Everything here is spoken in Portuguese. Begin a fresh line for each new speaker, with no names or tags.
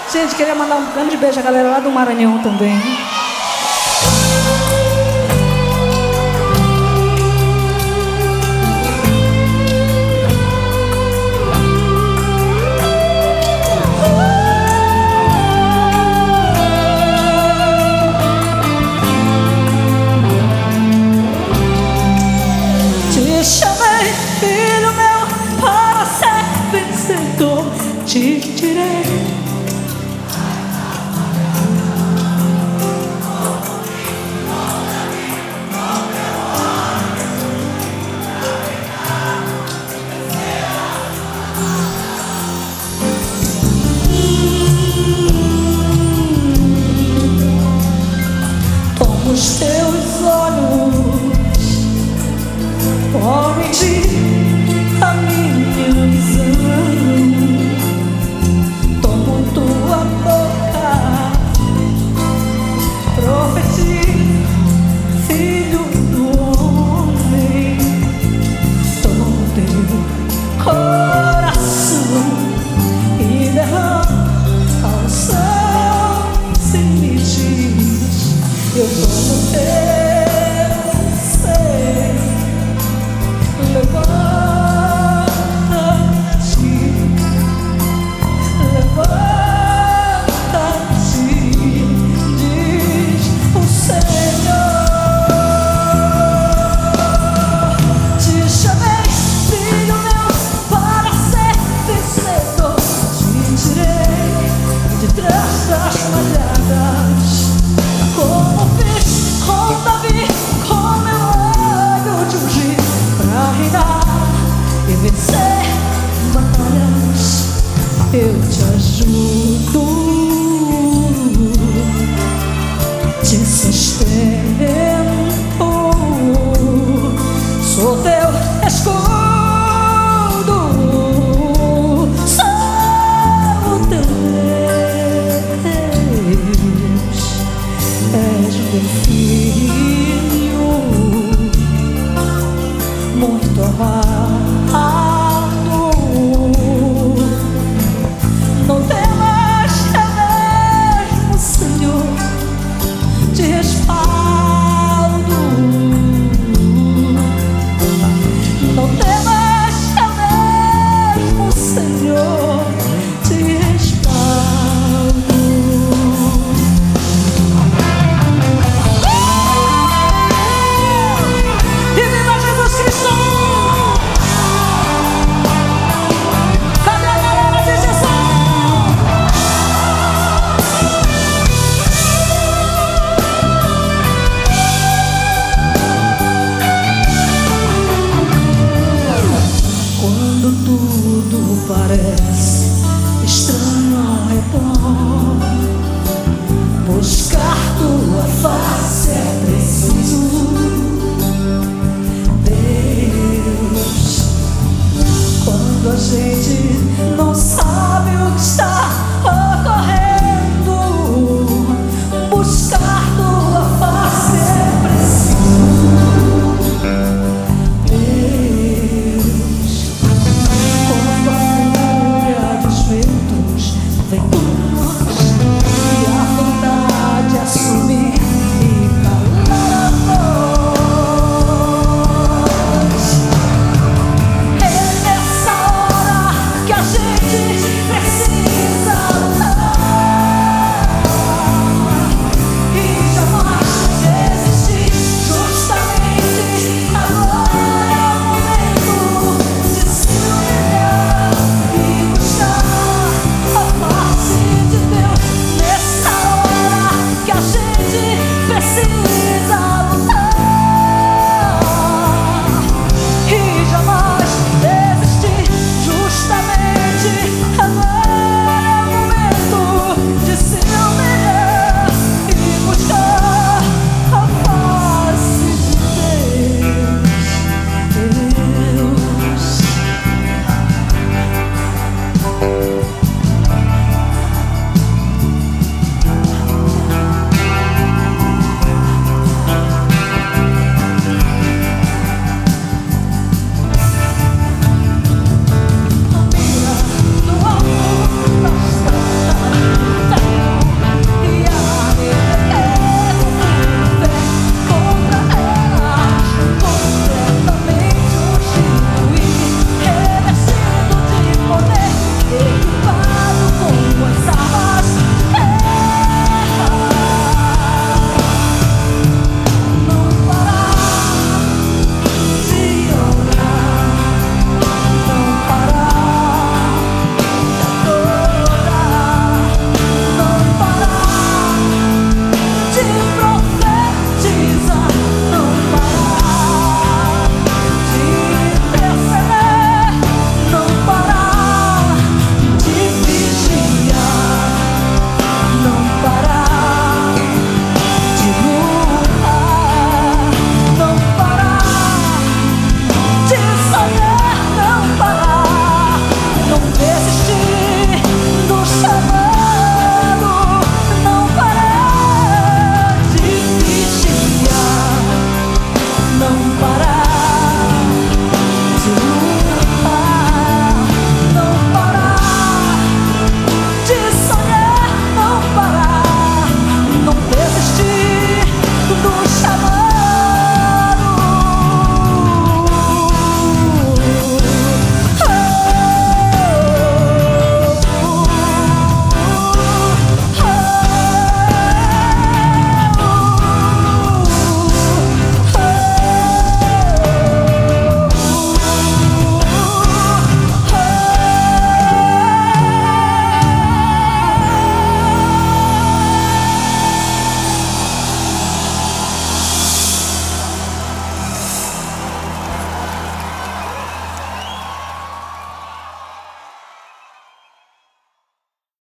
Gente, queria mandar um grande beijo à galera lá do Maranhão também.
Te chamei, filho meu, para ser vencedor. Te tirei. Toma os teus olhos, corrige a minha visão. Toma tua boca, profetiza, filho do homem. Toma o teu coração e derrama ao céu sem limites. Eu tomo o teu ser. Levanta-te, diz o Senhor. Te chamei, filho meu, para ser vencedor. Te tirei de trás das malhadas, como fiz com Davi, com meu olho de ungir, pra reinar e vencer batalhas. Eu te ajudo, te sustentarei.